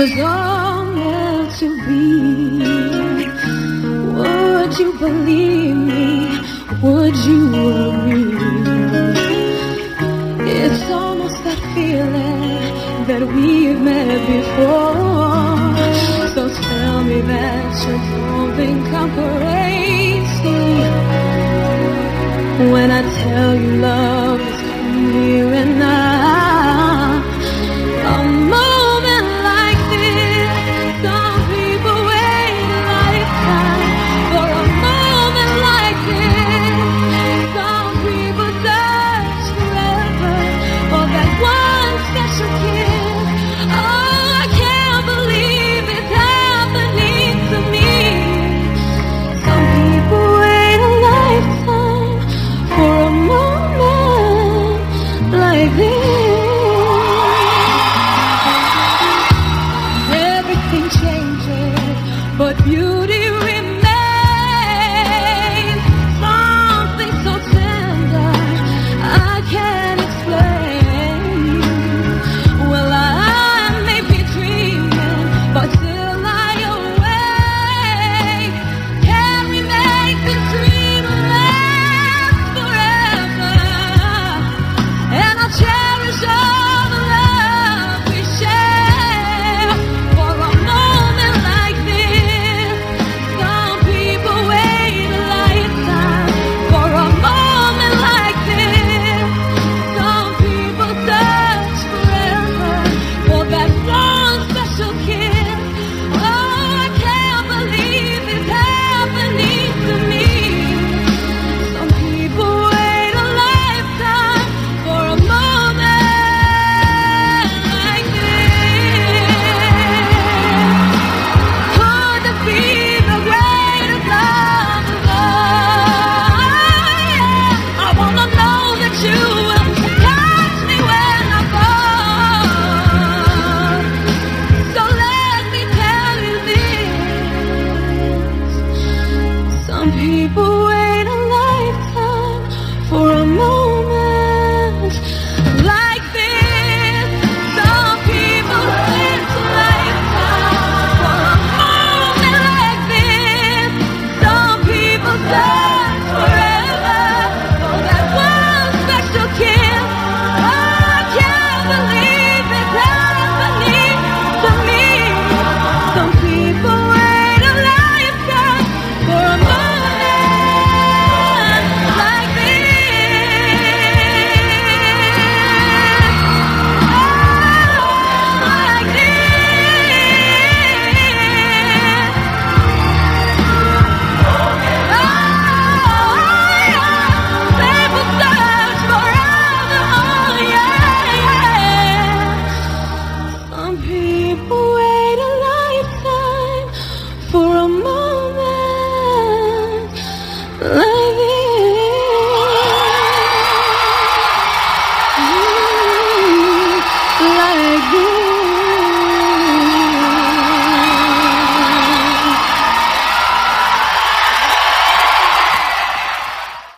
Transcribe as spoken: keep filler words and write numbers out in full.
was all meant to be. Would you believe me? Would you agree? It's almost that feeling that we've met before. So tell me that you don't think I'm crazy when I tell you love is here and now. A moment like this, some people wait a lifetime for a moment like this. Some people search forever for that one special kiss. Oh, I can't believe it's happening to me. Some people wait a lifetime for a moment like this. Everything changes, but beauty remains. Something so tender I can't explain. Well, I may be dreaming, but till I awake, can we make this dream last forever? And I'll cherish all the love we share for a moment like this. Some people wait a lifetime for a moment like this. Some people search forever for that one special kiss. Oh, I can't believe it's happening to me. Some people wait a lifetime for a moment like this. Could this be the greatest love of all? I wanna know that you will catch me when I fall. So let me tell you this. Some people